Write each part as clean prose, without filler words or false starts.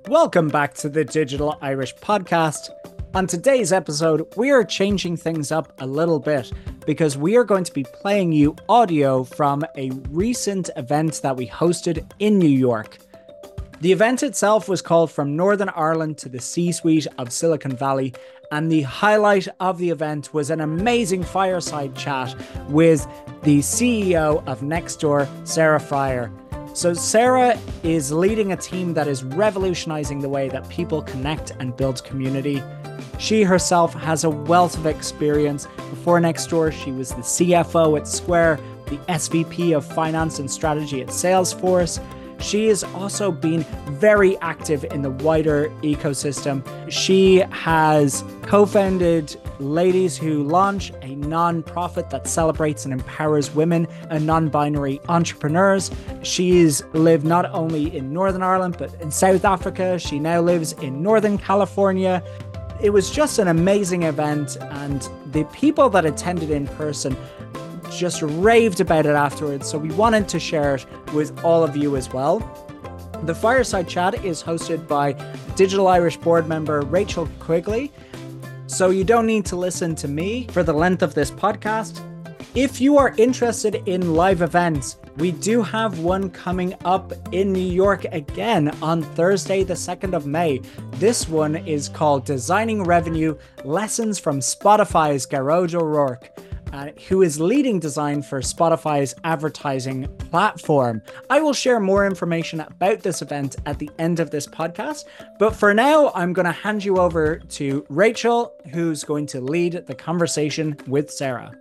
Welcome back to the Digital Irish Podcast. On today's episode, we are changing things up a little bit because we are going to be playing you audio from a recent event that we hosted in New York. The event itself was called From Northern Ireland to the C-Suite of Silicon Valley, and the highlight of the event was an amazing fireside chat with the CEO of Nextdoor, Sarah Friar. So Sarah is leading a team that is revolutionizing the way that people connect and build community. She herself has a wealth of experience. Before Nextdoor, she was the CFO at Square, the SVP of Finance and Strategy at Salesforce. She has also been very active in the wider ecosystem. She has co-founded Ladies Who Launch, a non-profit that celebrates and empowers women and non-binary entrepreneurs. She's lived not only in Northern Ireland, but in South Africa. She now lives in Northern California. It was just an amazing event, and the people that attended in person just raved about it afterwards, so we wanted to share it with all of you as well. The Fireside Chat is hosted by Digital Irish board member Rachel Quigley, so you don't need to listen to me for the length of this podcast. If you are interested in live events, we do have one coming up in New York again on Thursday, the 2nd of May. This one is called Designing Revenue, Lessons from Spotify's Garage O'Rourke, who is leading design for Spotify's advertising platform. I will share more information about this event at the end of this podcast, but for now, I'm going to hand you over to Rachel, who's going to lead the conversation with Sarah.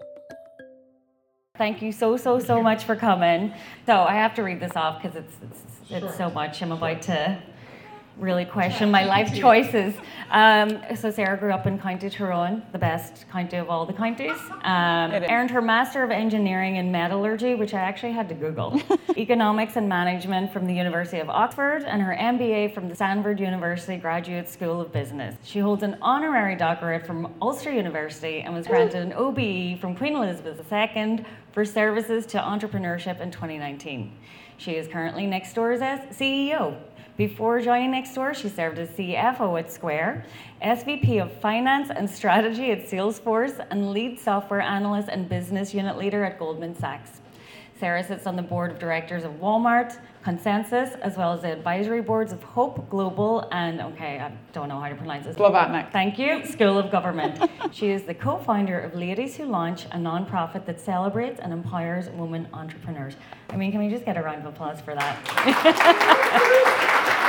Thank you so much for coming. So I have to read this off because it's so much. I'm about to really question my life choices. So Sarah grew up in County Tyrone, the best county of all the counties. Earned her Master of Engineering in Metallurgy, which I actually had to Google. Economics and Management from the University of Oxford, and her MBA from the Stanford University Graduate School of Business. She holds an honorary doctorate from Ulster University and was granted an OBE from Queen Elizabeth II for services to entrepreneurship in 2019. She is currently Nextdoor's CEO. Before joining Nextdoor, she served as CFO at Square, SVP of Finance and Strategy at Salesforce, and lead software analyst and business unit leader at Goldman Sachs. Sarah sits on the board of directors of Walmart, Consensus, as well as the advisory boards of Hope Global and, I don't know how to pronounce this. Blavatnik. Thank you, School of Government. She is the co-founder of Ladies Who Launch, a non-profit that celebrates and empowers women entrepreneurs. I mean, can we just get a round of applause for that?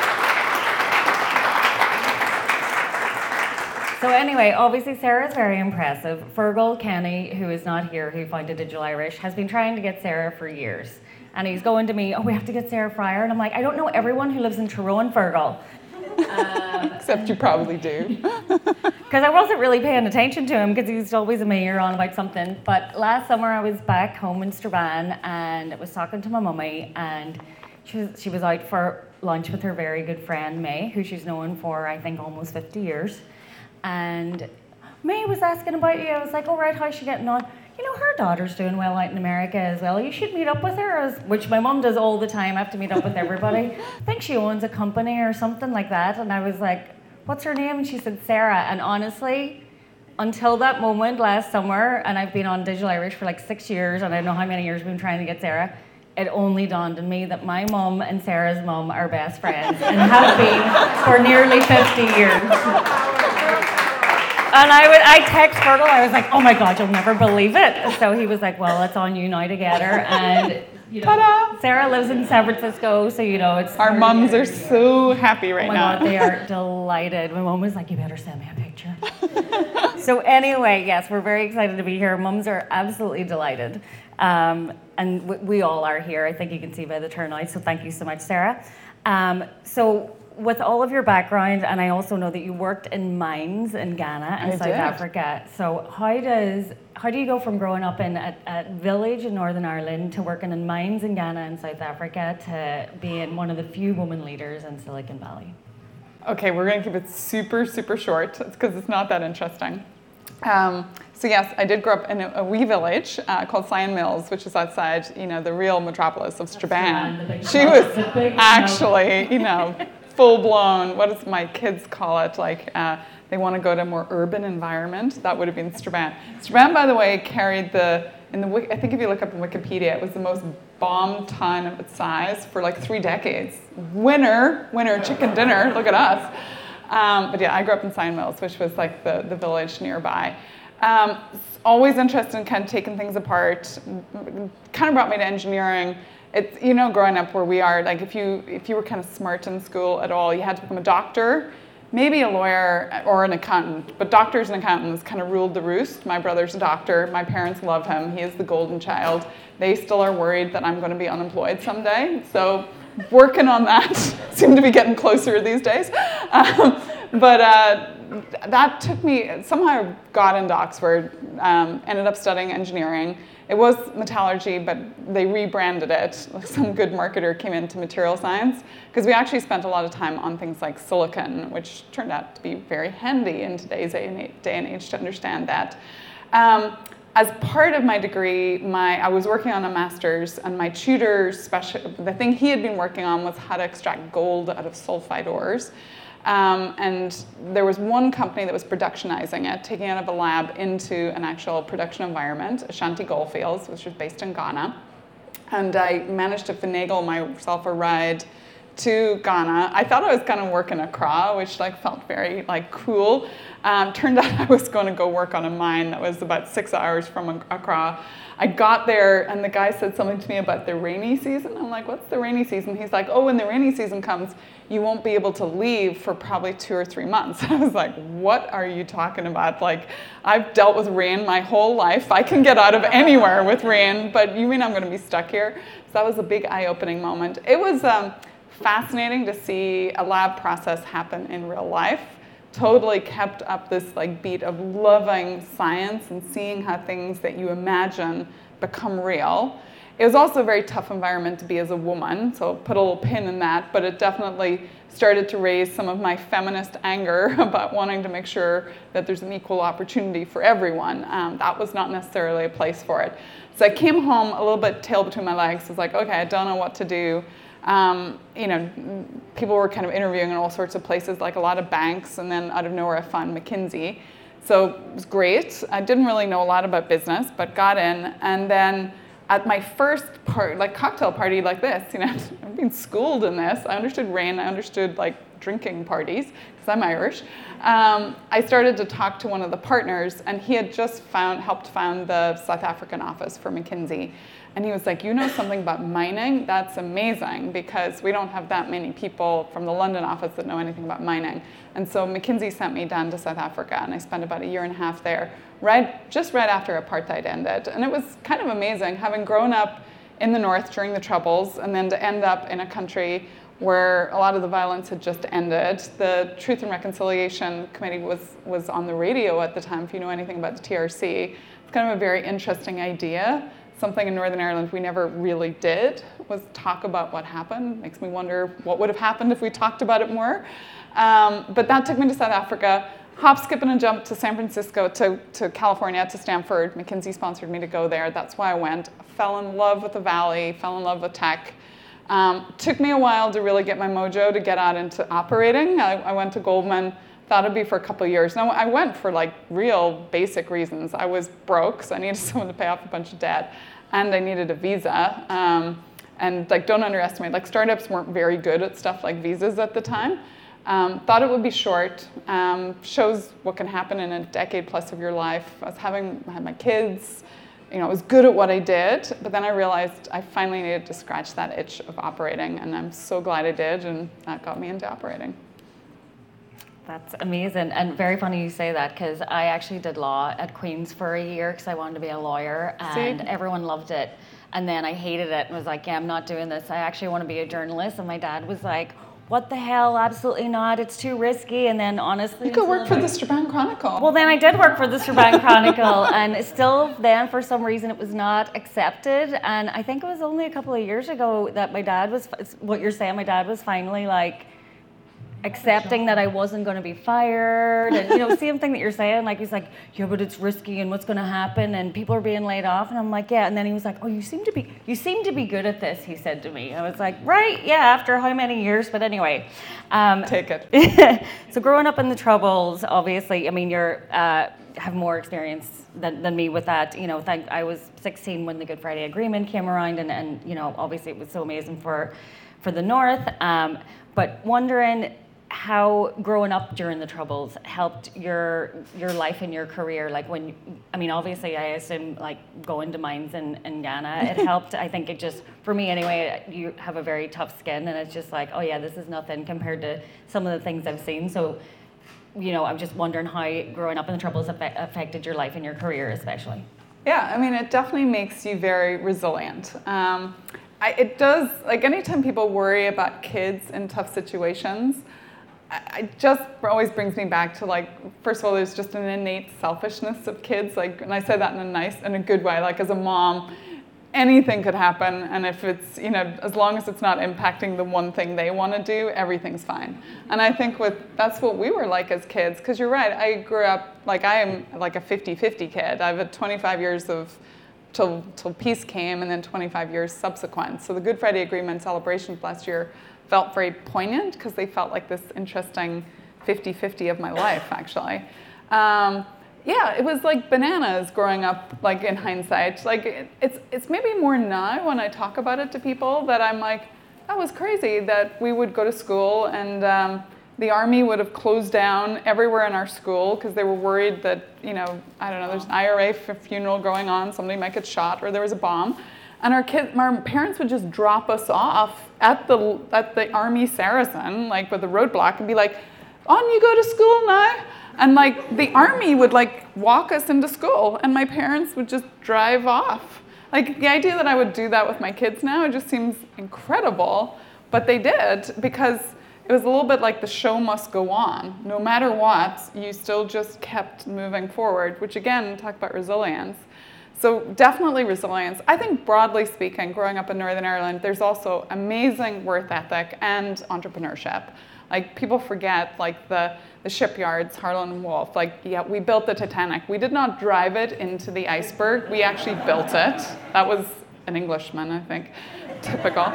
So anyway, obviously Sarah is very impressive. Fergal Kenny, who is not here, who founded Digital Irish, has been trying to get Sarah for years. And he's going to me, we have to get Sarah Friar. And I'm like, I don't know everyone who lives in Tyrone, Fergal. Except you probably do. Because I wasn't really paying attention to him because he's always in my ear on about something. But last summer I was back home in Strabane and I was talking to my mummy, and she was out for lunch with her very good friend May, who she's known for, I think, almost 50 years. And May was asking about you. I was like, right, how's she getting on? You know, her daughter's doing well out in America as well. You should meet up with her, which my mum does all the time. I have to meet up with everybody. I think she owns a company or something like that. And I was like, what's her name? And she said, Sarah. And honestly, until that moment last summer, and I've been on Digital Irish for like 6 years, and I don't know how many years we've been trying to get Sarah, it only dawned on me that my mum and Sarah's mum are best friends and have been for nearly 50 years. And I text Fergal, I was like, oh my God, you'll never believe it. So he was like, well, it's on you now to get her. And Ta-da! Sarah lives in San Francisco, so it's... Our mums are so happy right now. Oh my God, they are delighted. My mom was like, you better send me a picture. So anyway, yes, we're very excited to be here. Mums are absolutely delighted. And we all are here. I think you can see by the turnout, so thank you so much, Sarah. So with all of your background, and I also know that you worked in mines in Ghana and South Africa. So how do you go from growing up in a village in Northern Ireland to working in mines in Ghana and South Africa to being one of the few women leaders in Silicon Valley? Okay, we're going to keep it super short because it's not that interesting. So yes, I did grow up in a wee village called Sion Mills, which is outside, the real metropolis of Strabane. She was actually, full-blown, what does my kids call it, like they want to go to a more urban environment. That would have been Strabane. Strabane, by the way, carried I think if you look up in Wikipedia, it was the most bombed town of its size for like 3 decades. Winner, chicken dinner, look at us. But yeah, I grew up in Sion Mills, which was like the village nearby. Always interested in kind of taking things apart. Kind of brought me to engineering. It's, growing up where we are, like if you were kind of smart in school at all, you had to become a doctor, maybe a lawyer or an accountant. But doctors and accountants kind of ruled the roost. My brother's a doctor. My parents love him. He is the golden child. They still are worried that I'm going to be unemployed someday. So working on that. Seem to be getting closer these days. But that took me, somehow I got into Oxford, ended up studying engineering. It was metallurgy, but they rebranded it. Some good marketer came into material science, because we actually spent a lot of time on things like silicon, which turned out to be very handy in today's day and age to understand that. As part of my degree, I was working on a master's, and my tutor, the thing he had been working on was how to extract gold out of sulfide ores. And there was one company that was productionizing it, taking it out of a lab into an actual production environment, Ashanti Goldfields, which was based in Ghana. And I managed to finagle myself a ride to Ghana. I thought I was going to work in Accra, which felt very cool. Turned out I was going to go work on a mine that was about 6 hours from Accra. I got there, and the guy said something to me about the rainy season. I'm like, what's the rainy season? He's like, oh, when the rainy season comes, you won't be able to leave for probably 2 or 3 months. I was like, what are you talking about? I've dealt with rain my whole life. I can get out of anywhere with rain, but you mean I'm going to be stuck here? So that was a big eye-opening moment. It was fascinating to see a lab process happen in real life. Totally kept up this beat of loving science and seeing how things that you imagine become real. It was also a very tough environment to be as a woman, so put a little pin in that, but it definitely started to raise some of my feminist anger about wanting to make sure that there's an equal opportunity for everyone. That was not necessarily a place for it. So I came home a little bit tail between my legs. I was like, okay, I don't know what to do. People were kind of interviewing in all sorts of places, like a lot of banks, and then out of nowhere I found McKinsey. So it was great. I didn't really know a lot about business, but got in. And then at my first cocktail party like this, I've been schooled in this. I understood rain. I understood drinking parties, because I'm Irish. I started to talk to one of the partners, and he had just helped found the South African office for McKinsey. And he was like, you know something about mining? That's amazing, because we don't have that many people from the London office that know anything about mining. And so McKinsey sent me down to South Africa, and I spent about 1.5 years there, just right after apartheid ended. And it was kind of amazing, having grown up in the north during the Troubles, and then to end up in a country where a lot of the violence had just ended. The Truth and Reconciliation Committee was on the radio at the time, if you know anything about the TRC. It's kind of a very interesting idea. Something in Northern Ireland we never really did was talk about what happened. Makes me wonder what would have happened if we talked about it more. But that took me to South Africa. Hop, skip, and a jump to San Francisco, to California, to Stanford. McKinsey sponsored me to go there. That's why I went. Fell in love with the Valley, fell in love with tech. Took me a while to really get my mojo to get out into operating. I went to Goldman. Thought it'd be for a couple of years. Now, I went for real basic reasons. I was broke, so I needed someone to pay off a bunch of debt, and I needed a visa. And don't underestimate, startups weren't very good at stuff like visas at the time. Thought it would be short. Shows what can happen in a decade plus of your life. I had my kids. I was good at what I did, but then I realized I finally needed to scratch that itch of operating, and I'm so glad I did, and that got me into operating. That's amazing, and very funny you say that, because I actually did law at Queen's for a year because I wanted to be a lawyer, and everyone loved it. And then I hated it and was like, yeah, I'm not doing this. I actually want to be a journalist. And my dad was like, what the hell? Absolutely not. It's too risky. And then honestly, you could work for the Strabane Chronicle. Well, then I did work for the Strabane Chronicle, and still then for some reason it was not accepted. And I think it was only a couple of years ago that my dad was, what you're saying, my dad was finally like, accepting that I wasn't going to be fired, and same thing that you're saying. Like he's like, yeah, but it's risky, and what's going to happen, and people are being laid off, and I'm like, yeah. And then he was like, oh, you seem to be good at this. He said to me. I was like, right, yeah. After how many years? But anyway, take it. So growing up in the Troubles, obviously, I mean, you're have more experience than me with that. I was 16 when the Good Friday Agreement came around, and obviously it was so amazing for the North. But wondering how growing up during the Troubles helped your life and your career. Like obviously I assume like going to mines in Ghana, it helped. I think it just, for me anyway, you have a very tough skin, and it's just like, oh yeah, this is nothing compared to some of the things I've seen. So, I'm just wondering how growing up in the Troubles affected your life and your career especially. Yeah, I mean, it definitely makes you very resilient. It does, like anytime people worry about kids in tough situations, it just always brings me back to like, first of all, there's just an innate selfishness of kids. Like, and I say that in a good way. Like as a mom, anything could happen, and if it's, as long as it's not impacting the one thing they want to do, everything's fine. And I think that's what we were like as kids, because you're right, I grew up, like I am like a 50-50 kid. I've had 25 years of, till peace came, and then 25 years subsequent. So the Good Friday Agreement celebrations last year felt very poignant, because they felt like this interesting 50-50 of my life, actually. Yeah, it was like bananas growing up, like in hindsight. Like it's maybe more now when I talk about it to people that I'm like, that was crazy that we would go to school and the army would have closed down everywhere in our school because they were worried that, I don't know, there's an IRA funeral going on, somebody might get shot, or there was a bomb. And our parents would just drop us off at the Army Saracen, like with a roadblock, and be like, on you go to school now. And like the army would like walk us into school, and my parents would just drive off. Like the idea that I would do that with my kids now, it just seems incredible. But they did, because it was a little bit like the show must go on. No matter what, you still just kept moving forward, which again, talk about resilience. So definitely resilience. I think broadly speaking, growing up in Northern Ireland, there's also amazing work ethic and entrepreneurship. Like people forget, like the shipyards, Harland and Wolff. Like, yeah, we built the Titanic. We did not drive it into the iceberg. We actually built it. That was an Englishman, I think. Typical.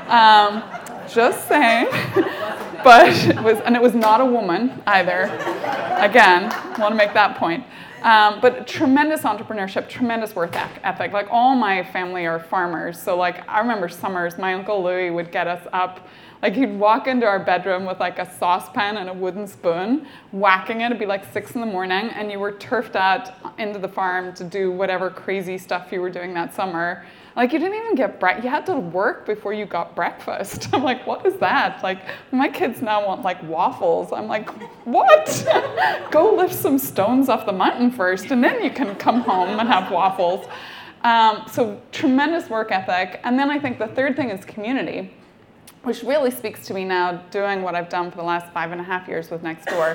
Just saying. But it was not a woman either. Again, want to make that point. But tremendous entrepreneurship, tremendous work ethic. Like all my family are farmers. So like I remember summers, my Uncle Louis would get us up. Like he'd walk into our bedroom with like a saucepan and a wooden spoon, whacking it. It'd be like 6 a.m, and you were turfed out into the farm to do whatever crazy stuff you were doing that summer. Like you didn't even get breakfast. You had to work before you got breakfast. I'm like, what is that? Like my kids now want like waffles. I'm like, what? Go lift some stones off the mountain first, and then you can come home and have waffles. So tremendous work ethic. And then I think the third thing is community, which really speaks to me now doing what I've done for the last 5.5 years with Nextdoor.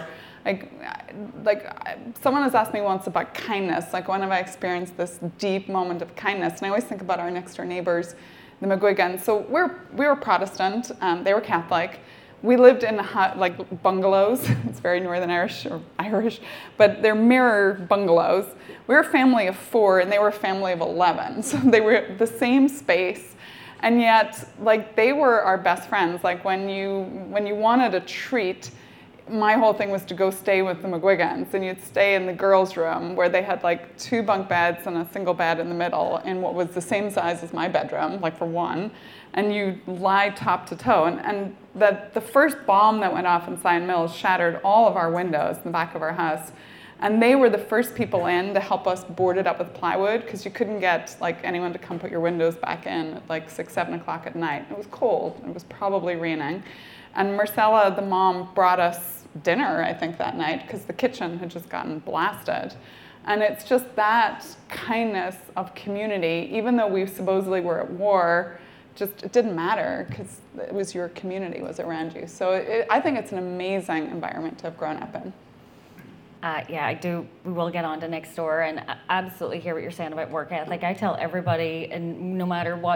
Like someone has asked me once about kindness, like when have I experienced this deep moment of kindness? And I always think about our next door neighbors, the McGuigans. So we were Protestant, they were Catholic. We lived in like bungalows. It's very Northern Irish, but they're mirror bungalows. We were a family of 4 and they were a family of 11. So they were the same space. And yet, like, they were our best friends. Like, when you wanted a treat, my whole thing was to go stay with the McGuigans, and you'd stay in the girls' room where they had, like, 2 bunk beds and a single bed in the middle in what was the same size as my bedroom, like, for one, and you lie top to toe. And the first bomb that went off in Sion Mills shattered all of our windows in the back of our house. And they were the first people in to help us board it up with plywood, because you couldn't get like anyone to come put your windows back in at like 6, 7 o'clock at night. It was cold. It was probably raining. And Marcella, the mom, brought us dinner, I think, that night, because the kitchen had just gotten blasted. And it's just that kindness of community, even though we supposedly were at war, just it didn't matter, because it was your community was around you. So I think it's an amazing environment to have grown up in. Yeah, I do. We will get on to Nextdoor, and I absolutely hear what you're saying about work ethic. I tell everybody, and no matter what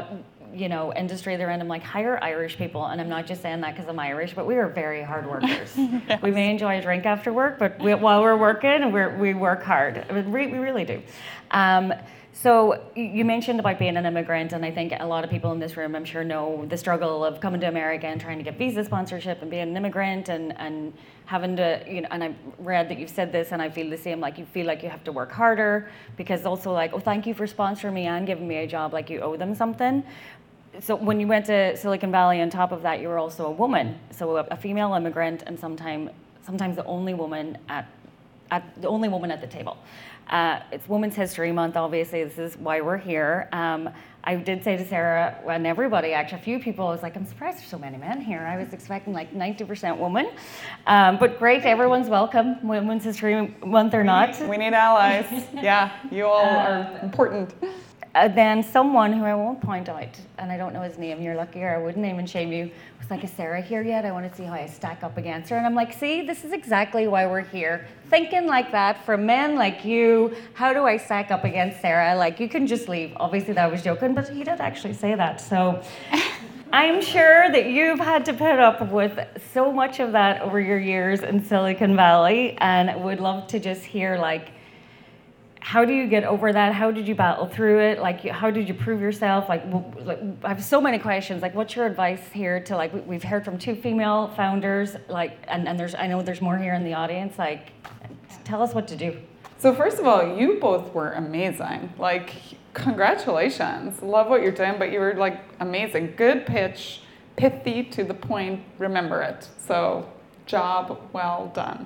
industry they're in. I'm like, hire Irish people. And I'm not just saying that because I'm Irish, but we are very hard workers. Yes. We may enjoy a drink after work, but while we're working, we work hard. We really do. So you mentioned about being an immigrant, and I think a lot of people in this room, I'm sure, know the struggle of coming to America and trying to get visa sponsorship and being an immigrant and having to, and I've read that you've said this and I feel the same, like you feel like you have to work harder because also like, oh, thank you for sponsoring me and giving me a job, like you owe them something. So when you went to Silicon Valley, on top of that, you were also a woman, so a female immigrant, and sometimes the only woman at the table. It's Women's History Month, obviously. This is why we're here. I did say to Sarah and everybody, actually, a few people, I was like, I'm surprised there's so many men here. I was expecting like 90% women. But great, everyone's welcome, Women's History Month or not. We need allies. Yeah, you all are important. Then someone who I won't point out, and I don't know his name, you're lucky, or I wouldn't name and shame you, was like, is Sarah here yet? I want to see how I stack up against her. And I'm like, see, this is exactly why we're here. Thinking like that for men like you, how do I stack up against Sarah? Like, you can just leave. Obviously, that was joking, but he did actually say that. So I'm sure that you've had to put up with so much of that over your years in Silicon Valley, and would love to just hear, like, how do you get over that? How did you battle through it? Like, how did you prove yourself? Like, I have so many questions. Like, what's your advice here to, like, we've heard from 2 female founders, like, and I know there's more here in the audience. Like, tell us what to do. So first of all, you both were amazing. Like, congratulations. Love what you're doing, but you were like amazing. Good pitch, pithy, to the point, remember it. So job well done.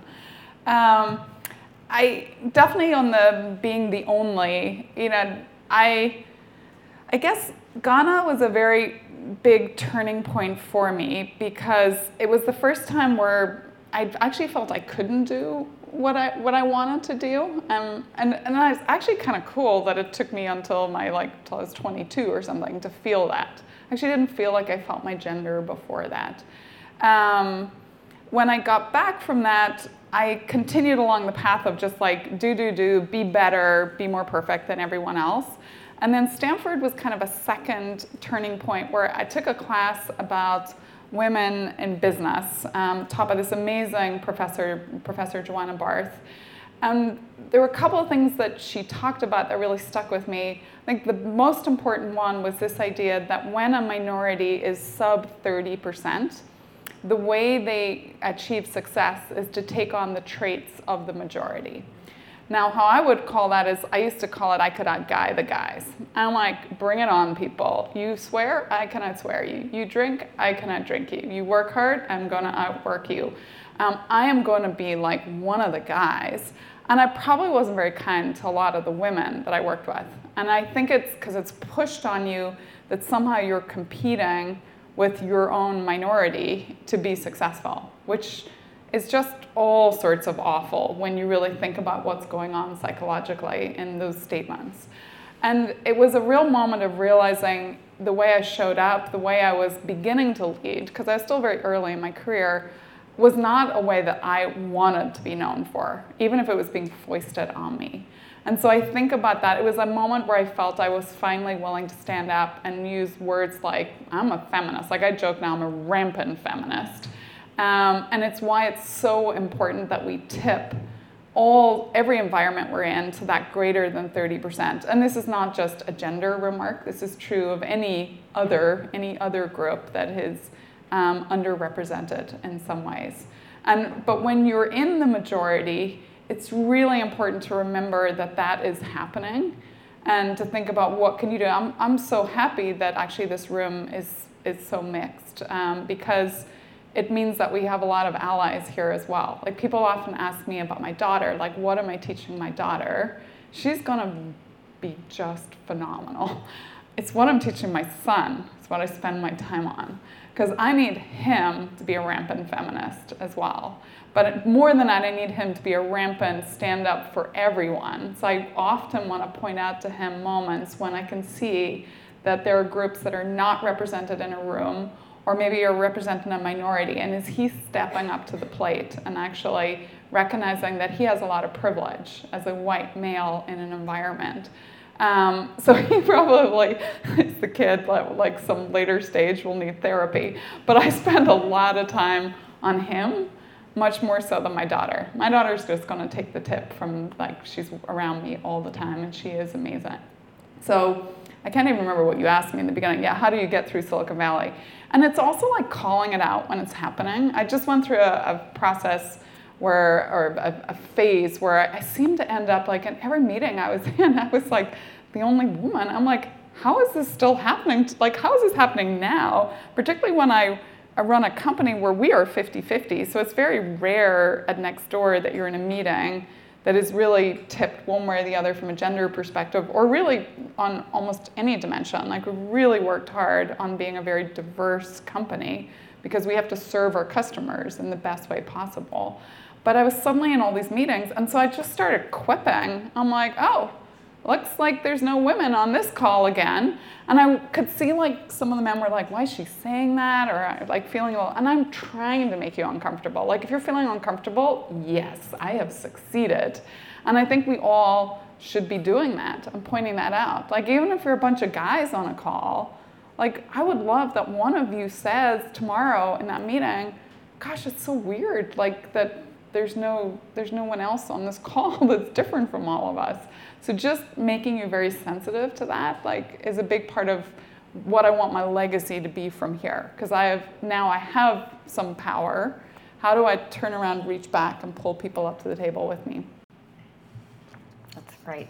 I definitely, on the being the only, I guess Ghana was a very big turning point for me because it was the first time where I actually felt I couldn't do what I wanted to do, and it's actually kind of cool that it took me until I was 22 or something to feel that. I actually didn't feel like I felt my gender before that. When I got back from that, I continued along the path of just like do, be better, be more perfect than everyone else. And then Stanford was kind of a second turning point where I took a class about women in business, taught by this amazing Professor Joanna Barth. And there were a couple of things that she talked about that really stuck with me. I think the most important one was this idea that when a minority is sub 30%, the way they achieve success is to take on the traits of the majority. Now, how I would call that is, I used to call it, I could outguy the guys. I'm like, bring it on, people. You swear, I can outswear you. You drink, I can outdrink you. You work hard, I'm gonna outwork you. I am gonna be like one of the guys. And I probably wasn't very kind to a lot of the women that I worked with. And I think it's because it's pushed on you that somehow you're competing with your own minority to be successful, which is just all sorts of awful when you really think about what's going on psychologically in those statements. And it was a real moment of realizing the way I showed up, the way I was beginning to lead, because I was still very early in my career, was not a way that I wanted to be known for, even if it was being foisted on me. And so I think about that. It was a moment where I felt I was finally willing to stand up and use words like, I'm a feminist. Like I joke now, I'm a rampant feminist. And it's why it's so important that we tip every environment we're in to that greater than 30%. And this is not just a gender remark. This is true of any other group that is underrepresented in some ways. But when you're in the majority, it's really important to remember that that is happening and to think about what can you do. I'm so happy that actually this room is so mixed because it means that we have a lot of allies here as well. Like people often ask me about my daughter, like what am I teaching my daughter? She's gonna be just phenomenal. It's what I'm teaching my son. It's what I spend my time on. Because I need him to be a rampant feminist as well. But more than that, I need him to be a rampant stand up for everyone. So I often want to point out to him moments when I can see that there are groups that are not represented in a room or maybe are representing a minority. And is he stepping up to the plate and actually recognizing that he has a lot of privilege as a white male in an environment? So he probably is the kid, like some later stage will need therapy. But I spend a lot of time on him, much more so than my daughter. My daughter's just going to take the tip from, like, she's around me all the time, and she is amazing. So I can't even remember what you asked me in the beginning. Yeah, how do you get through Silicon Valley? And it's also like calling it out when it's happening. I just went through a process or a phase where I seemed to end up, like, in every meeting I was in, I was like the only woman. I'm like, how is this still happening? Like, how is this happening now? Particularly when I run a company where we are 50-50. So it's very rare at Nextdoor that you're in a meeting that is really tipped one way or the other from a gender perspective, or really on almost any dimension. Like, we really worked hard on being a very diverse company because we have to serve our customers in the best way possible. But I was suddenly in all these meetings, and so I just started quipping. I'm like, oh, looks like there's no women on this call again. And I could see, like, some of the men were like, why is she saying that? Or like feeling a little, and I'm trying to make you uncomfortable. Like, if you're feeling uncomfortable, yes, I have succeeded. And I think we all should be doing that. I'm pointing that out. Like, even if you're a bunch of guys on a call, like, I would love that one of you says tomorrow in that meeting, gosh, it's so weird, like, that there's no one else on this call that's different from all of us. So just making you very sensitive to that, like, is a big part of what I want my legacy to be from here. Because I have some power. How do I turn around, reach back, and pull people up to the table with me? That's great.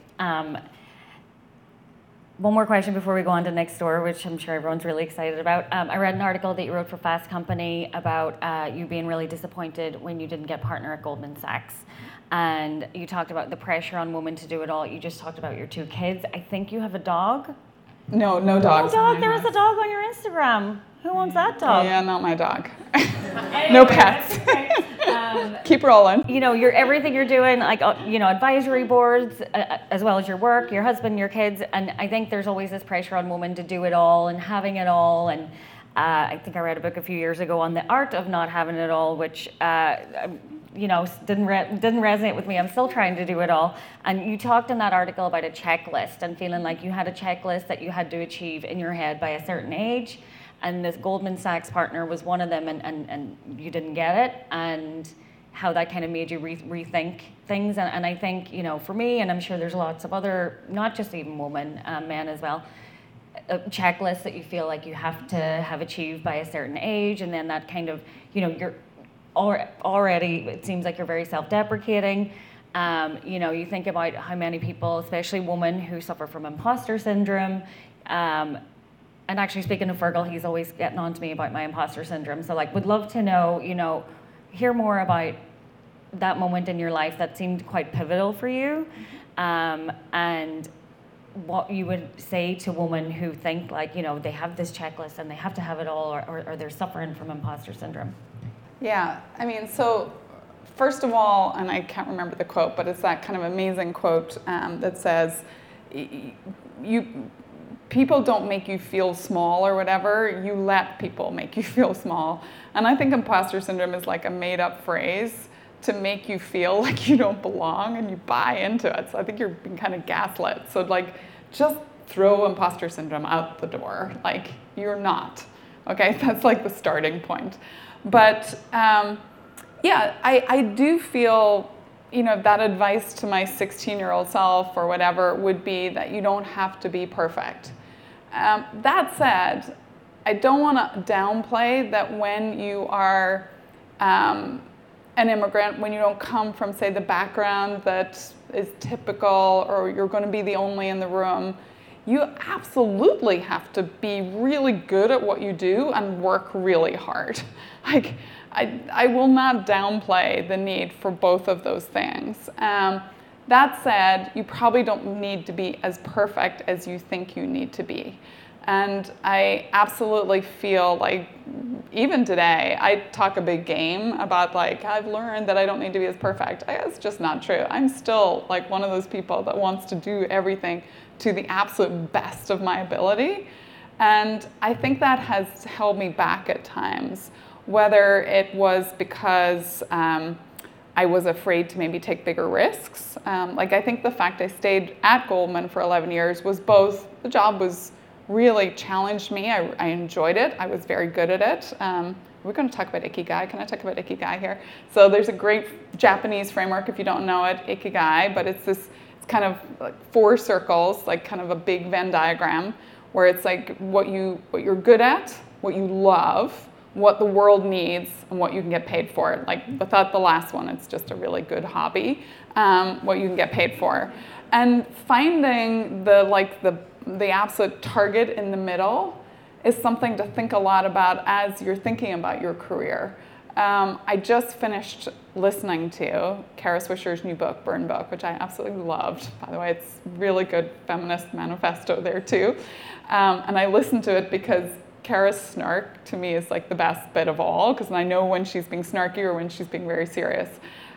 One more question before we go on to Nextdoor, which I'm sure everyone's really excited about. I read an article that you wrote for Fast Company about you being really disappointed when you didn't get partner at Goldman Sachs. And you talked about the pressure on women to do it all. You just talked about your 2 kids. I think you have a dog? No dogs. No dog? There was a dog on your Instagram. Who owns that dog? Yeah, not my dog. No pets. Keep rolling. You know, everything you're doing, like, you know, advisory boards, as well as your work, your husband, your kids, and I think there's always this pressure on women to do it all and having it all. And I think I read a book a few years ago on the art of not having it all, which you know, didn't resonate with me. I'm still trying to do it all. And you talked in that article about a checklist and feeling like you had a checklist that you had to achieve in your head by a certain age. And this Goldman Sachs partner was one of them, and you didn't get it, and how that kind of made you rethink things. And I think, you know, for me, and I'm sure there's lots of other, not just even women, men as well, checklists that you feel like you have to have achieved by a certain age, and then that kind of, you know, you're already, it seems like you're very self-deprecating. You know, you think about how many people, especially women, who suffer from imposter syndrome. And actually, speaking of Fergal, he's always getting on to me about my imposter syndrome. So, like, would love to know, you know, hear more about that moment in your life that seemed quite pivotal for you, and what you would say to women who think, like, you know, they have this checklist and they have to have it all, or they're suffering from imposter syndrome. Yeah, I mean, so first of all, and I can't remember the quote, but it's that kind of amazing quote that says, people don't make you feel small or whatever, you let people make you feel small. And I think imposter syndrome is like a made-up phrase to make you feel like you don't belong, and you buy into it. So I think you're being kind of gaslit. So, like, just throw imposter syndrome out the door. Like, you're not, okay? That's like the starting point. But yeah, I do feel, you know, that advice to my 16-year-old self or whatever would be that you don't have to be perfect. That said, I don't want to downplay that when you are an immigrant, when you don't come from, say, the background that is typical, or you're going to be the only in the room, you absolutely have to be really good at what you do and work really hard. Like, I will not downplay the need for both of those things. That said, you probably don't need to be as perfect as you think you need to be. And I absolutely feel like, even today, I talk a big game about, like, I've learned that I don't need to be as perfect. It's just not true. I'm still, like, one of those people that wants to do everything to the absolute best of my ability. And I think that has held me back at times, whether it was because I was afraid to maybe take bigger risks. Like I think the fact I stayed at Goldman for 11 years was both, the job was really challenged me. I enjoyed it. I was very good at it. We're going to talk about Ikigai. Can I talk about Ikigai here? So there's a great Japanese framework, if you don't know it, Ikigai, but it's kind of like 4 circles, like kind of a big Venn diagram, where it's like what you're good at, what you love, what the world needs, and what you can get paid for. Like without the last one, it's just a really good hobby, what you can get paid for. And finding the absolute target in the middle is something to think a lot about as you're thinking about your career. I just finished listening to Kara Swisher's new book, Burn Book, which I absolutely loved. By the way, it's really good feminist manifesto there too. And I listened to it because Kara's snark to me is like the best bit of all, because I know when she's being snarky or when she's being very serious.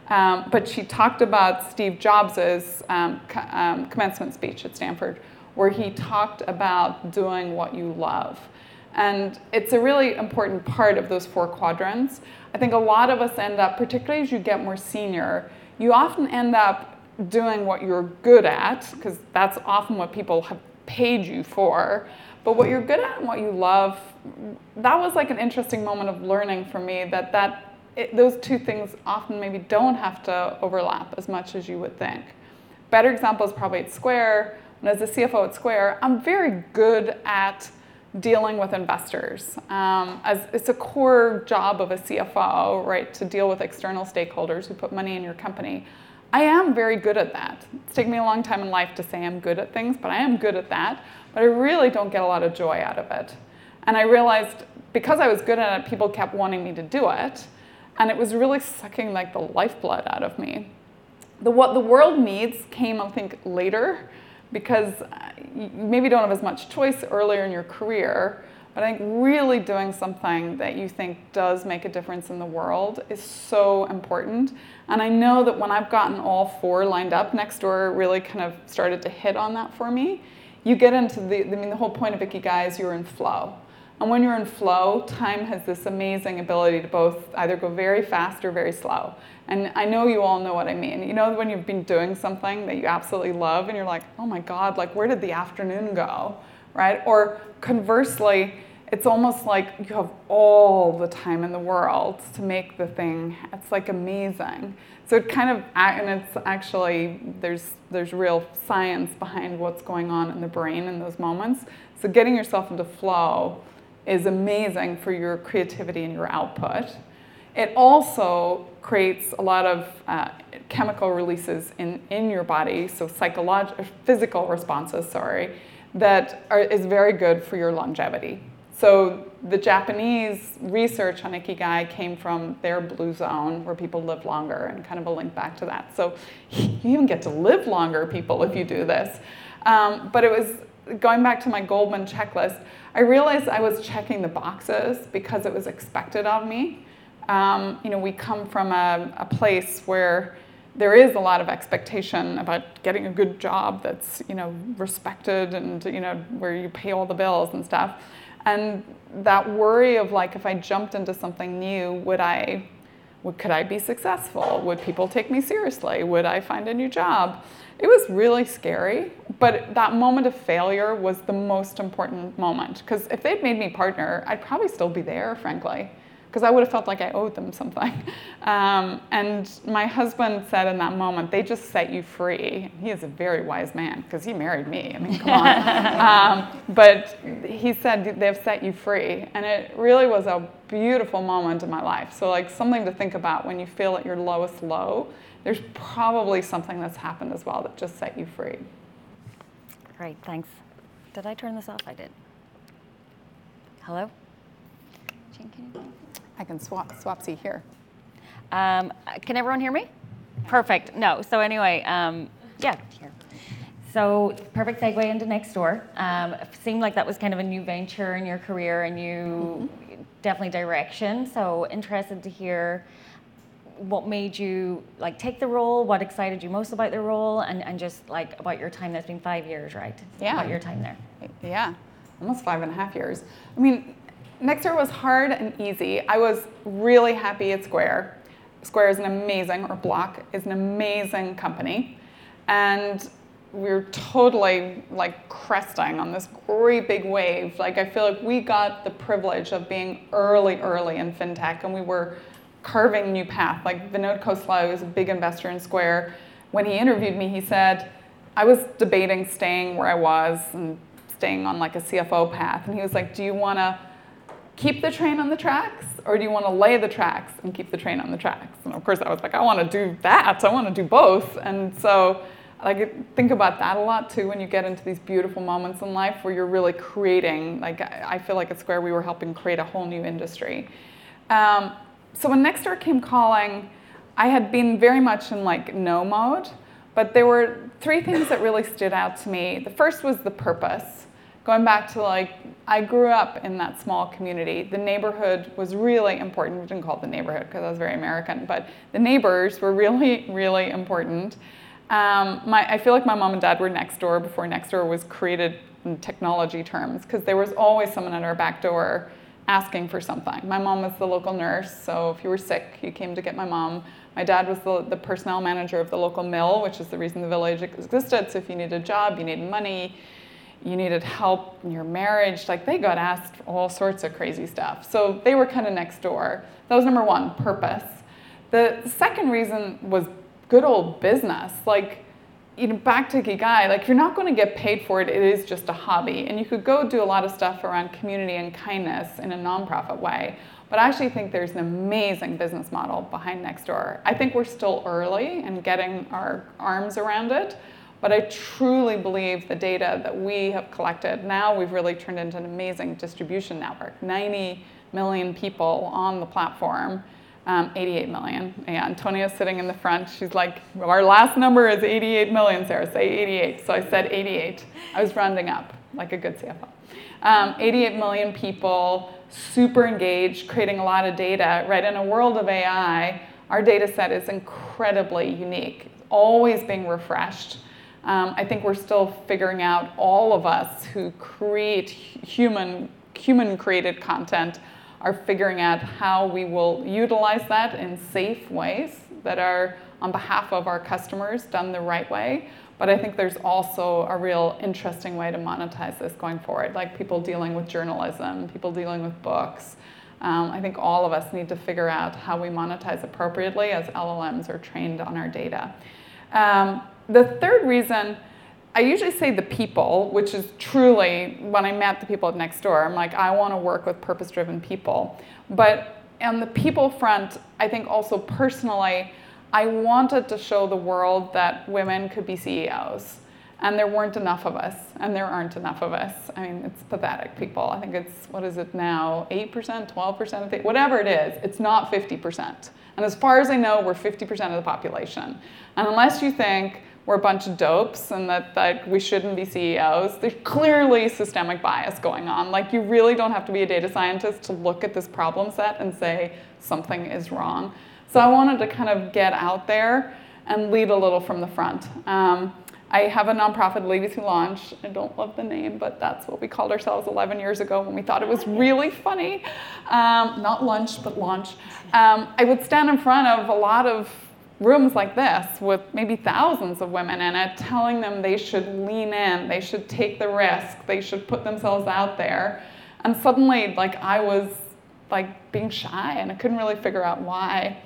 But she talked about Steve Jobs' commencement speech at Stanford, where he talked about doing what you love. And it's a really important part of those 4 quadrants. I think a lot of us end up, particularly as you get more senior, you often end up doing what you're good at, because that's often what people have paid you for. But what you're good at and what you love, that was like an interesting moment of learning for me, those 2 things often maybe don't have to overlap as much as you would think. Better example is probably at Square. When I was the CFO at Square, I'm very good at dealing with investors. As it's a core job of a CFO, right, to deal with external stakeholders who put money in your company. I am very good at that. It's taken me a long time in life to say I'm good at things, but I am good at that. But I really don't get a lot of joy out of it. And I realized because I was good at it, people kept wanting me to do it. And it was really sucking like the lifeblood out of me. What the world needs came, I think, later, because you maybe don't have as much choice earlier in your career, but I think really doing something that you think does make a difference in the world is so important. And I know that when I've gotten all 4 lined up, Nextdoor really kind of started to hit on that for me. You get into the whole point of Ikigai is you're in flow. And when you're in flow, time has this amazing ability to both either go very fast or very slow. And I know you all know what I mean. You know when you've been doing something that you absolutely love and you're like, oh my God, like where did the afternoon go, right? Or conversely, it's almost like you have all the time in the world to make the thing, it's like amazing. So it kind of, and it's actually, there's real science behind what's going on in the brain in those moments. So getting yourself into flow is amazing for your creativity and your output. It also creates a lot of chemical releases in your body, so physical responses, that is very good for your longevity. So the Japanese research on Ikigai came from their blue zone, where people live longer, and kind of a link back to that. So you even get to live longer, people, if you do this. But it was, going back to my Goldman checklist, I realized I was checking the boxes because it was expected of me. We come from a place where there is a lot of expectation about getting a good job that's, respected and, where you pay all the bills and stuff. And that worry of like, if I jumped into something new, could I be successful? Would people take me seriously? Would I find a new job? It was really scary, but that moment of failure was the most important moment. Because if they'd made me partner, I'd probably still be there, frankly, because I would have felt like I owed them something. And my husband said in that moment, they just set you free. He is a very wise man, because he married me. I mean, come on. But he said, they've set you free. And it really was a beautiful moment in my life. So like something to think about when you feel at your lowest low, there's probably something that's happened as well that just set you free. Great, thanks. Did I turn this off? I did. Hello? Jean, can you? I can swap seat here. Can everyone hear me? Perfect. No. So anyway, yeah. Here. So perfect segue into Nextdoor. It seemed like that was kind of a new venture in your career, and you definitely direction. So interested to hear what made you like take the role, what excited you most about the role, and just like about your time. That's been 5 years, right? Yeah. About your time there. Yeah, almost 5.5 years. I mean, Nextdoor was hard and easy. I was really happy at Square. Square is an amazing, or Block is an amazing company. And we're totally like cresting on this great big wave. Like, I feel like we got the privilege of being early in fintech, and we were carving new path. Like Vinod Khosla, who's a big investor in Square, when he interviewed me, he said, I was debating staying where I was and staying on like a CFO path. And he was like, do you want to keep the train on the tracks, or do you want to lay the tracks and keep the train on the tracks? And of course I was like, I want to do that. I want to do both. And so like, think about that a lot too when you get into these beautiful moments in life where you're really creating, like I feel like at Square we were helping create a whole new industry. So when Nextdoor came calling, I had been very much in like no mode, but there were three things that really stood out to me. The first was the purpose. Going back to like, I grew up in that small community. The neighborhood was really important. We didn't call it the neighborhood because I was very American, but the neighbors were really important. I feel like my mom and dad were Nextdoor before Nextdoor was created in technology terms, because there was always someone at our back door asking for something. My mom was the local nurse, so if you were sick, you came to get my mom. My dad was the personnel manager of the local mill, which is the reason the village existed. So if you needed a job, you needed money, you needed help in your marriage, like they got asked all sorts of crazy stuff. So they were kind of next door. That was number one, purpose. The second reason was good old business. Like, you know, back to Ikigai, like you're not going to get paid for it. It is just a hobby. And you could go do a lot of stuff around community and kindness in a nonprofit way. But I actually think there's an amazing business model behind Nextdoor. I think we're still early in getting our arms around it. But I truly believe the data that we have collected, now we've really turned into an amazing distribution network. 90 million people on the platform, 88 million. Yeah, Antonia's sitting in the front. She's like, our last number is 88 million, Sarah, say 88. So I said 88. I was rounding up, like a good CFO. 88 million people, super engaged, creating a lot of data, right? In a world of AI, our data set is incredibly unique, always being refreshed. I think we're still figuring out, all of us who create human-created content are figuring out how we will utilize that in safe ways that are on behalf of our customers, done the right way. But I think there's also a real interesting way to monetize this going forward, like people dealing with journalism, people dealing with books. I think all of us need to figure out how we monetize appropriately as LLMs are trained on our data. The third reason, I usually say the people, which is truly, when I met the people at Nextdoor, I'm like, I want to work with purpose-driven people. But on the people front, I think also personally, I wanted to show the world that women could be CEOs. And there weren't enough of us, and there aren't enough of us. I mean, it's pathetic, people. I think it's, what is it now, 8%, 12%, whatever it is, it's not 50%. And as far as I know, we're 50% of the population. And unless you think we're a bunch of dopes and that we shouldn't be CEOs, there's clearly systemic bias going on. Like, you really don't have to be a data scientist to look at this problem set and say something is wrong. So I wanted to kind of get out there and lead a little from the front. I have a nonprofit, Ladies Who Launch. I don't love the name, but that's what we called ourselves 11 years ago when we thought it was really funny. Not lunch, but launch. I would stand in front of a lot of rooms like this with maybe thousands of women in it, telling them they should lean in, they should take the risk, they should put themselves out there. And suddenly, like, I was like being shy and I couldn't really figure out why.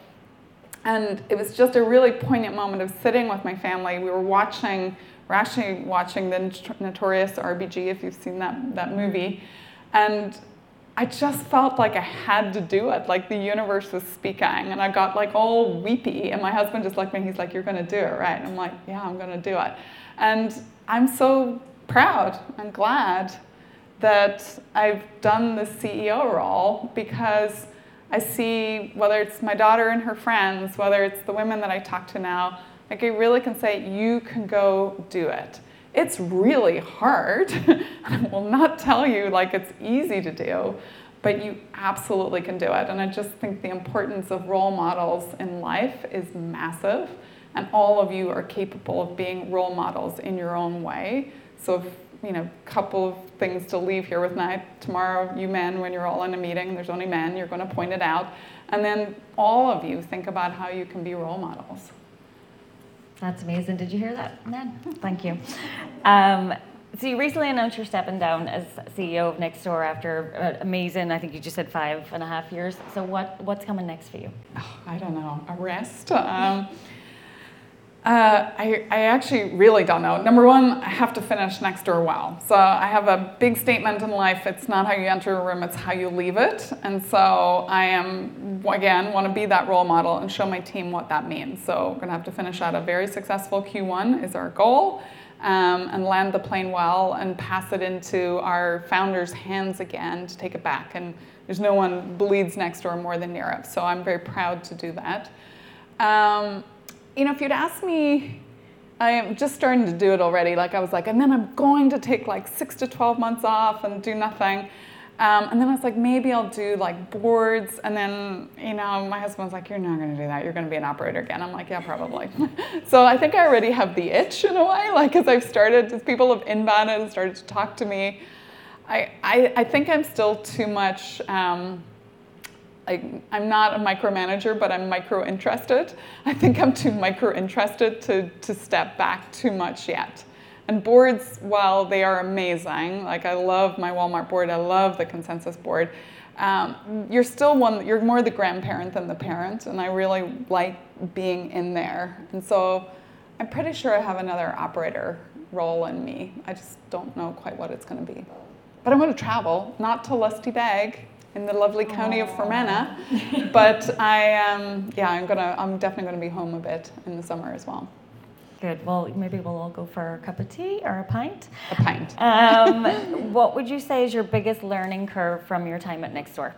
And it was just a really poignant moment of sitting with my family. We're actually watching the Notorious RBG, if you've seen that movie. And I just felt like I had to do it, like the universe was speaking. And I got like all weepy. And my husband just looked at me, he's like, you're gonna do it, right? And I'm like, yeah, I'm gonna do it. And I'm so proud and glad that I've done the CEO role, because I see, whether it's my daughter and her friends, whether it's the women that I talk to now, like I really can say, you can go do it. It's really hard. I will not tell you like it's easy to do, but you absolutely can do it. And I just think the importance of role models in life is massive, and all of you are capable of being role models in your own way. So if couple of things to leave here with now. Tomorrow, you men, when you're all in a meeting, there's only men, you're going to point it out. And then all of you think about how you can be role models. That's amazing. Did you hear that, Ned? Thank you. So you recently announced you're stepping down as CEO of Nextdoor after amazing, I think you just said 5.5 years. So what's coming next for you? Oh, I don't know. A rest? I actually really don't know. Number one, I have to finish Nextdoor well. So I have a big statement in life. It's not how you enter a room, it's how you leave it. And so I want to be that role model and show my team what that means. So we're going to have to finish out a very successful Q1 is our goal. And land the plane well and pass it into our founders' hands again to take it back. And there's no one bleeds Nextdoor more than Nirav, so I'm very proud to do that. If you'd asked me, I am just starting to do it already. Like I was like, and then I'm going to take like 6 to 12 months off and do nothing. And then I was like, maybe I'll do like boards. And then, my husband was like, you're not going to do that. You're going to be an operator again. I'm like, yeah, probably. So I think I already have the itch in a way, like as people have inbounded and started to talk to me. I think I'm still too much, I'm not a micromanager, but I'm micro-interested. I think I'm too micro-interested to step back too much yet. And boards, while they are amazing, like I love my Walmart board, I love the Consensus board, you're more the grandparent than the parent, and I really like being in there. And so I'm pretty sure I have another operator role in me. I just don't know quite what it's going to be. But I'm going to travel, not to Lusty Bag in the lovely county of Fermanagh, but I'm definitely going to be home a bit in the summer as well. Good. Well, maybe we'll all go for a cup of tea or a pint. A pint. What would you say is your biggest learning curve from your time at Nextdoor?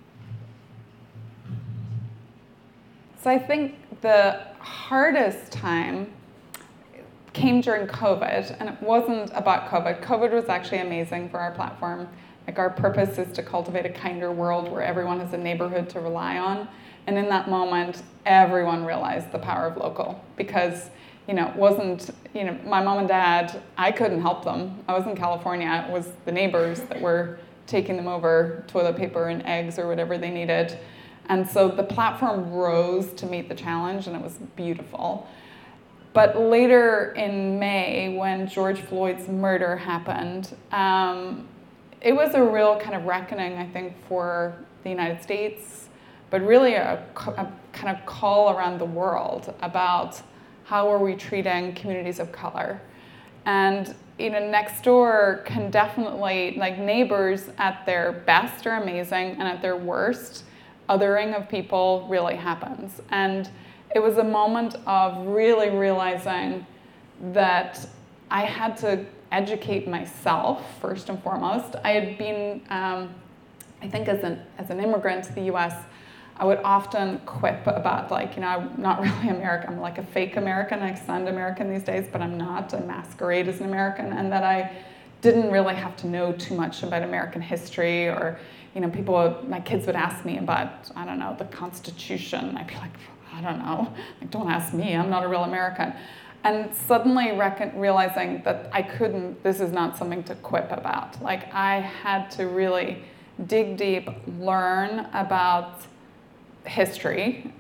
So I think the hardest time came during COVID, and it wasn't about COVID. COVID was actually amazing for our platform. Like our purpose is to cultivate a kinder world where everyone has a neighborhood to rely on. And in that moment, everyone realized the power of local because it wasn't, my mom and dad, I couldn't help them. I was in California. It was the neighbors that were taking them over toilet paper and eggs or whatever they needed. And so the platform rose to meet the challenge, and it was beautiful. But later in May, when George Floyd's murder happened, it was a real kind of reckoning, I think, for the United States, but really a kind of call around the world about how are we treating communities of color. And Nextdoor can definitely, like neighbors at their best are amazing, and at their worst, othering of people really happens. And it was a moment of really realizing that I had to educate myself first and foremost. I had been, I think as an immigrant to the US, I would often quip about I'm not really American, I'm like a fake American. I sound American these days, but I'm not. I masquerade as an American, and that I didn't really have to know too much about American history, or my kids would ask me about, I don't know, the Constitution. I'd be like, I don't know, like don't ask me, I'm not a real American. And suddenly realizing that this is not something to quip about. Like I had to really dig deep, learn about history,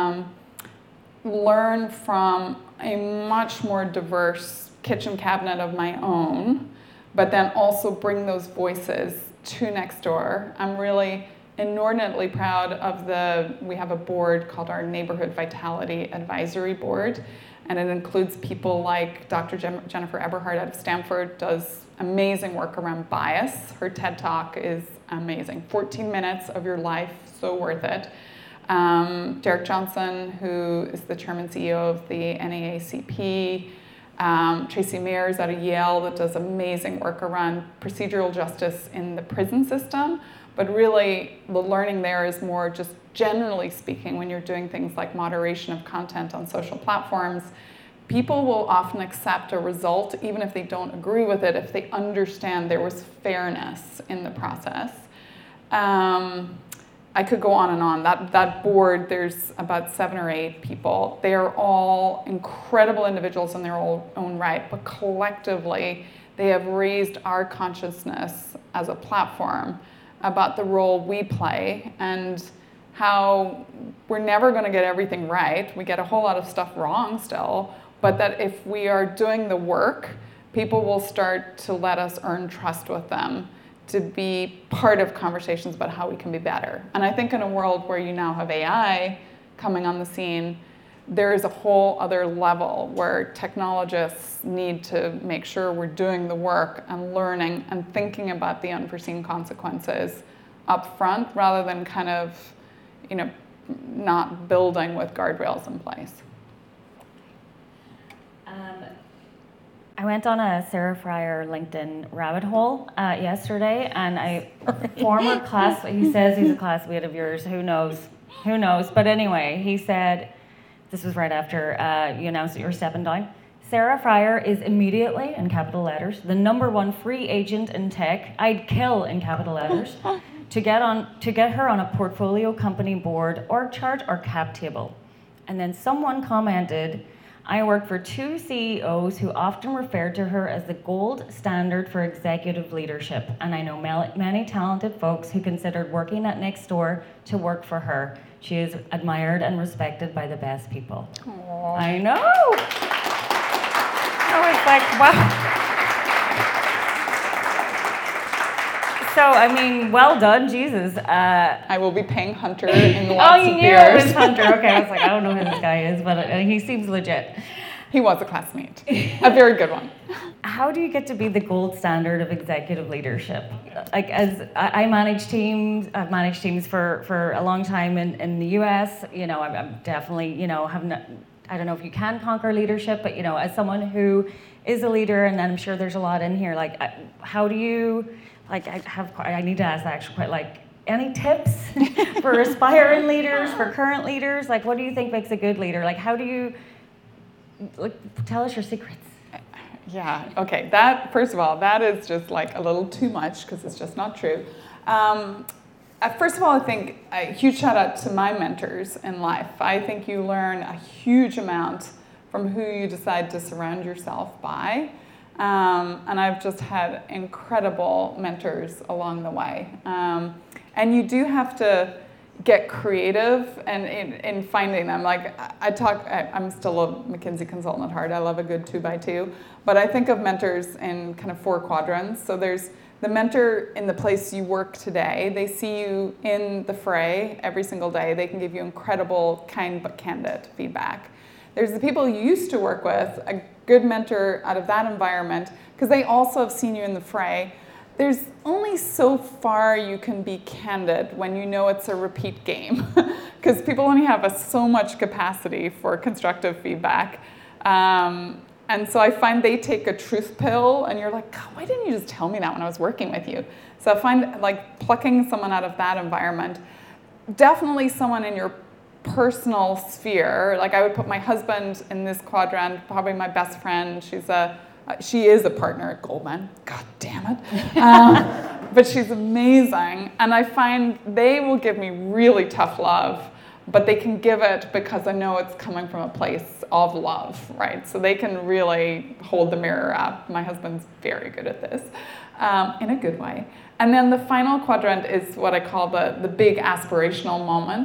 learn from a much more diverse kitchen cabinet of my own, but then also bring those voices to Nextdoor. I'm really inordinately proud of we have a board called our Neighborhood Vitality Advisory Board, and it includes people like Dr. Jennifer Eberhardt out of Stanford, does amazing work around bias. Her TED Talk is amazing. 14 minutes of your life, so worth it. Derek Johnson, who is the chairman and CEO of the NAACP, Tracy Mears out of Yale that does amazing work around procedural justice in the prison system. But really, the learning there is more just generally speaking, when you're doing things like moderation of content on social platforms, people will often accept a result, even if they don't agree with it, if they understand there was fairness in the process. I could go on and on. That board, there's about 7 or 8 people. They are all incredible individuals in their own right, but collectively, they have raised our consciousness as a platform about the role we play and how we're never going to get everything right. We get a whole lot of stuff wrong still, but that if we are doing the work, people will start to let us earn trust with them to be part of conversations about how we can be better. And I think in a world where you now have AI coming on the scene, there is a whole other level where technologists need to make sure we're doing the work and learning and thinking about the unforeseen consequences up front rather than kind of, not building with guardrails in place. I went on a Sarah Friar LinkedIn rabbit hole yesterday, and a former class, he says he's a classmate of yours, who knows, but anyway, he said, this was right after you announced that you were stepping down, Sarah Friar is immediately, in capital letters, the #1 free agent in tech, I'd kill in capital letters, to get her on a portfolio company board, org chart, or cap table. And then someone commented, I worked for 2 CEOs who often referred to her as the gold standard for executive leadership, and I know many talented folks who considered working at Nextdoor to work for her. She is admired and respected by the best people. Aww. I know! I was like, wow. So, I mean, well done, Jesus. I will be paying Hunter in lots of beers. Oh, you knew it was Hunter. Okay, I was like, I don't know who this guy is, but he seems legit. He was a classmate. A very good one. How do you get to be the gold standard of executive leadership? Like, as I manage teams, I've managed teams for a long time in the US. I'm definitely, I don't know if you can conquer leadership, but, as someone who is a leader, and I'm sure there's a lot in here, like, how do you... I need to ask actually, any tips for aspiring leaders, for current leaders? Like, what do you think makes a good leader? Like, how do you, tell us your secrets. Yeah, okay. That, first of all, that is just a little too much because it's just not true. First of all, I think a huge shout out to my mentors in life. I think you learn a huge amount from who you decide to surround yourself by. And I've just had incredible mentors along the way. And you do have to get creative and in finding them. I'm still a McKinsey consultant at heart. I love a good 2x2. But I think of mentors in kind of 4 quadrants. So there's the mentor in the place you work today. They see you in the fray every single day. They can give you incredible, kind but candid feedback. There's the people you used to work with, a good mentor out of that environment, because they also have seen you in the fray. There's only so far you can be candid when you know it's a repeat game, because people only have so much capacity for constructive feedback. And so I find they take a truth pill, and you're like, God, why didn't you just tell me that when I was working with you? So I find plucking someone out of that environment, definitely someone in your personal sphere. I would put my husband in this quadrant, probably my best friend. She is a partner at Goldman. God damn it. But she's amazing. And I find they will give me really tough love, but they can give it because I know it's coming from a place of love, right? So they can really hold the mirror up. My husband's very good at this, in a good way. And then the final quadrant is what I call the big aspirational moment.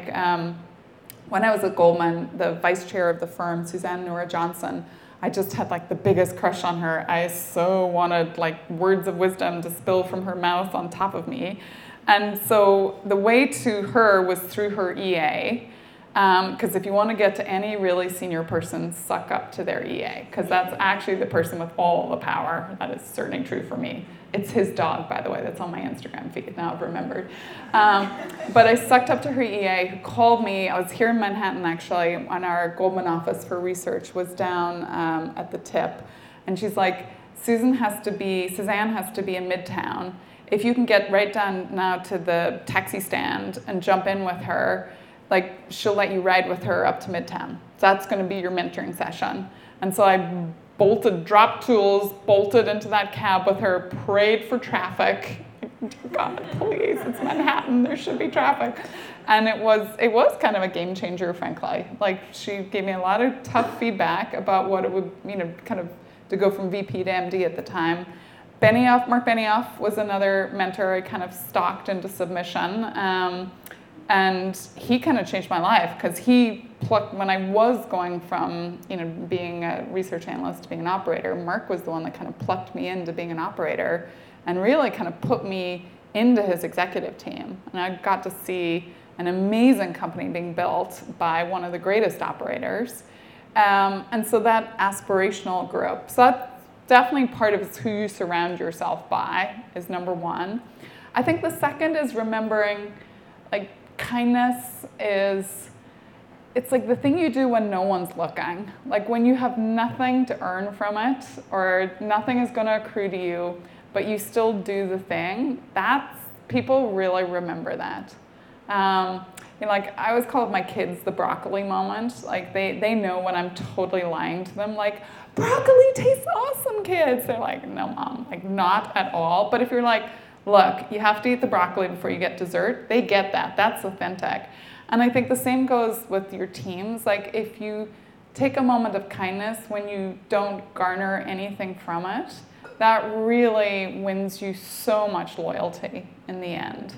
When I was at Goldman, the vice chair of the firm, Suzanne Nora-Johnson, I just had the biggest crush on her. I so wanted words of wisdom to spill from her mouth on top of me. And so the way to her was through her EA, because if you want to get to any really senior person, suck up to their EA, because that's actually the person with all the power. That is certainly true for me. It's his dog, by the way, that's on my Instagram feed, now I've remembered. But I sucked up to her EA, who called me. I was here in Manhattan, actually, on our Goldman office for research, was down at the tip. And she's like, Suzanne has to be in Midtown. If you can get right down now to the taxi stand and jump in with her, she'll let you ride with her up to Midtown. So that's going to be your mentoring session. And so I dropped tools, bolted into that cab with her, prayed for traffic. God, please, it's Manhattan, there should be traffic. And it was kind of a game changer, frankly. She gave me a lot of tough feedback about what it would, kind of to go from VP to MD at the time. Mark Benioff was another mentor I kind of stalked into submission. And he kind of changed my life because he plucked, when I was going from being a research analyst to being an operator, Mark was the one that kind of plucked me into being an operator and really kind of put me into his executive team. And I got to see an amazing company being built by one of the greatest operators. And so that aspirational grew up. So that's definitely part of who you surround yourself by is number one. I think the second is remembering, like, kindness is, it's like the thing you do when no one's looking. Like when you have nothing to earn from it or nothing is going to accrue to you, but you still do the thing, people really remember that. Like I always call my kids the broccoli moment. Like they know when I'm totally lying to them, like, broccoli tastes awesome, kids. They're like, no, Mom, like not at all. But if you're like, look, you have to eat the broccoli before you get dessert, they get that. That's authentic. And I think the same goes with your teams. Like if you take a moment of kindness when you don't garner anything from it, that really wins you so much loyalty in the end.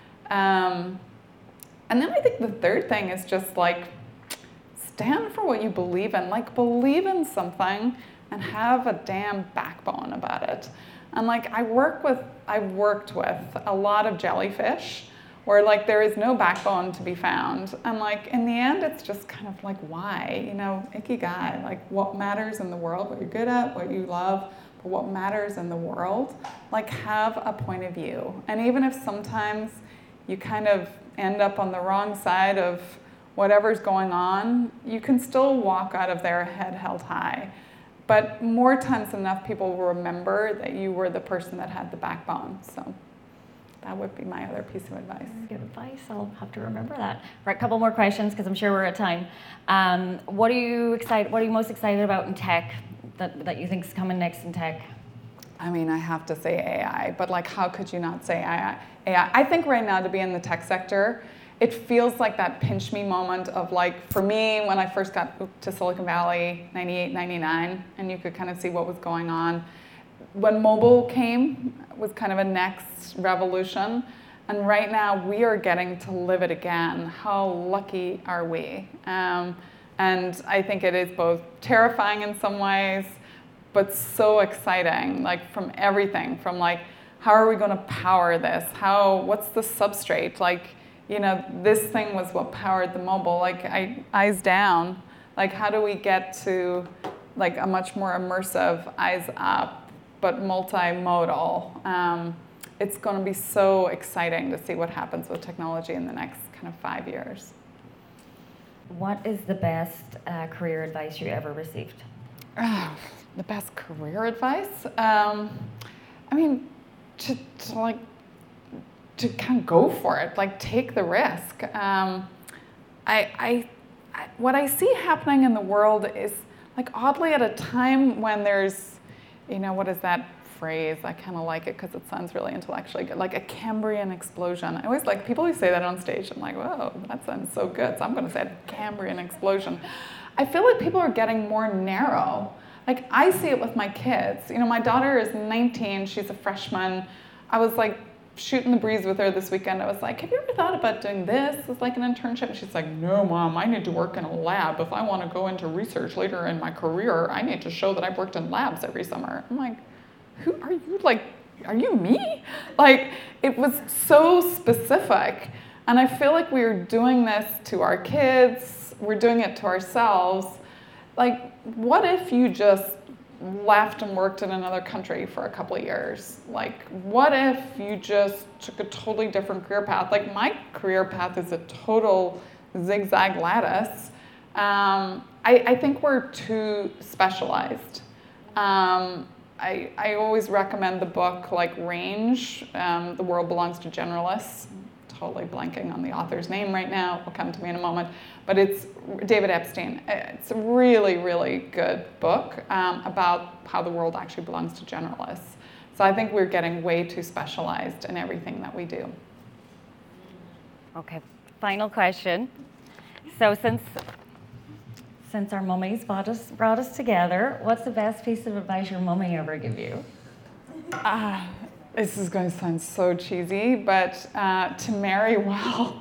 And then I think the third thing is just like stand for what you believe in. Like believe in something and have a damn backbone about it. And like I've worked with a lot of jellyfish where like there is no backbone to be found. And like in the end, it's just kind of like why, ikigai, like what matters in the world, what you're good at, what you love, but what matters in the world, like have a point of view. And even if sometimes you kind of end up on the wrong side of whatever's going on, you can still walk out of there head held high. But more times than enough, people will remember that you were the person that had the backbone. So that would be my other piece of advice. Good advice. I'll have to remember that. Right, a couple more questions because I'm sure we're at time. What are you most excited about in tech that you think is coming next in tech? I mean, I have to say AI, but like, how could you not say AI? I think right now to be in the tech sector, it feels like that pinch me moment of like, for me, when I first got to Silicon Valley, 98, 99, and you could kind of see what was going on. When mobile came, it was kind of a next revolution. And right now we are getting to live it again. How lucky are we? And I think it is both terrifying in some ways, but so exciting, like from everything, from like, how are we gonna power this? What's the substrate? Like, this thing was what powered the mobile, like eyes down. Like how do we get to like a much more immersive eyes up, but multimodal? It's gonna be so exciting to see what happens with technology in the next kind of 5 years. What is the best career advice you ever received? The best career advice? I mean, to kind of go for it, like take the risk. What I see happening in the world is like oddly at a time when there's, what is that phrase? I kind of like it because it sounds really intellectually good, like a Cambrian explosion. I always like people who say that on stage. I'm like, whoa, that sounds so good. So I'm going to say a Cambrian explosion. I feel like people are getting more narrow. Like I see it with my kids. My daughter is 19. She's a freshman. I was like shooting the breeze with her this weekend. I was like, have you ever thought about doing this as like an internship? And she's like, no, Mom, I need to work in a lab. If I want to go into research later in my career, I need to show that I've worked in labs every summer. I'm like, who are you? Like, are you me? Like, it was so specific. And I feel like we're doing this to our kids. We're doing it to ourselves. Like, what if you just left and worked in another country for a couple of years? Like, what if you just took a totally different career path? Like, my career path is a total zigzag lattice. I think we're too specialized. I always recommend the book, like Range, The World Belongs to Generalists. Totally blanking on the author's name right now. It'll come to me in a moment. But it's David Epstein. It's a really, really good book about how the world actually belongs to generalists. So I think we're getting way too specialized in everything that we do. Okay, final question. So since since our mummies brought us together, what's the best piece of advice your mummy ever give you? This is going to sound so cheesy, but to marry well.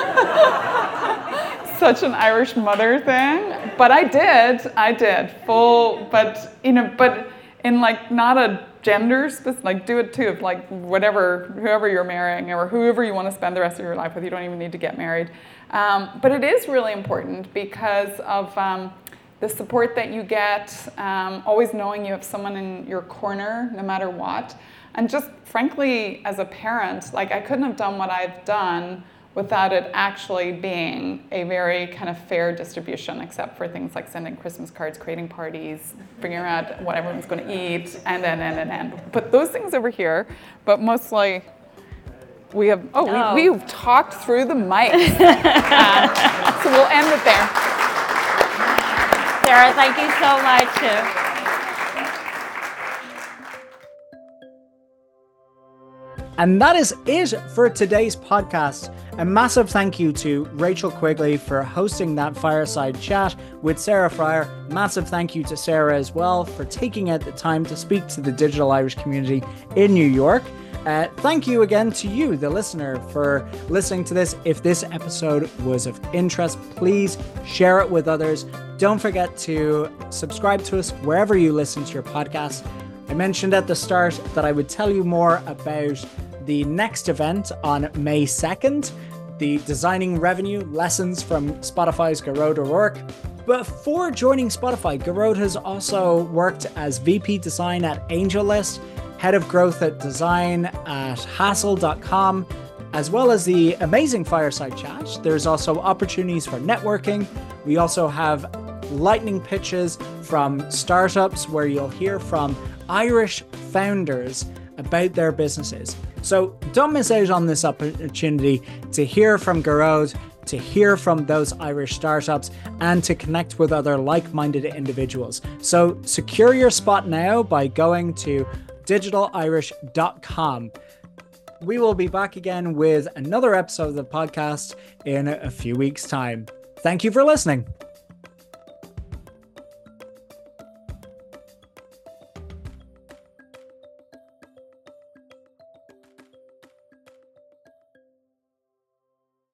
Such an Irish mother thing. But I did full, but in like not a gender specific, like do it too, if like whoever you're marrying or whoever you want to spend the rest of your life with, you don't even need to get married. But it is really important because of the support that you get, always knowing you have someone in your corner no matter what. And just frankly, as a parent, like I couldn't have done what I've done without it actually being a very kind of fair distribution, except for things like sending Christmas cards, creating parties, figuring out what everyone's going to eat, and. But those things over here, but mostly we've talked through the mic. So we'll end it there. Sarah, thank you so much. And that is it for today's podcast. A massive thank you to Rachel Quigley for hosting that fireside chat with Sarah Friar. Massive thank you to Sarah as well for taking out the time to speak to the digital Irish community in New York. Thank you again to you, the listener, for listening to this. If this episode was of interest, please share it with others. Don't forget to subscribe to us wherever you listen to your podcast. I mentioned at the start that I would tell you more about the next event on May 2nd, the Designing Revenue Lessons from Spotify's Gearóid O'Rourke. Before joining Spotify, Gearóid has also worked as VP Design at AngelList, Head of Growth at Design at Hassel.com, as well as the amazing Fireside Chat. There's also opportunities for networking. We also have lightning pitches from startups where you'll hear from Irish founders about their businesses. So don't miss out on this opportunity to hear from Gearóid, to hear from those Irish startups, and to connect with other like-minded individuals. So secure your spot now by going to digitalirish.com. We will be back again with another episode of the podcast in a few weeks' time. Thank you for listening.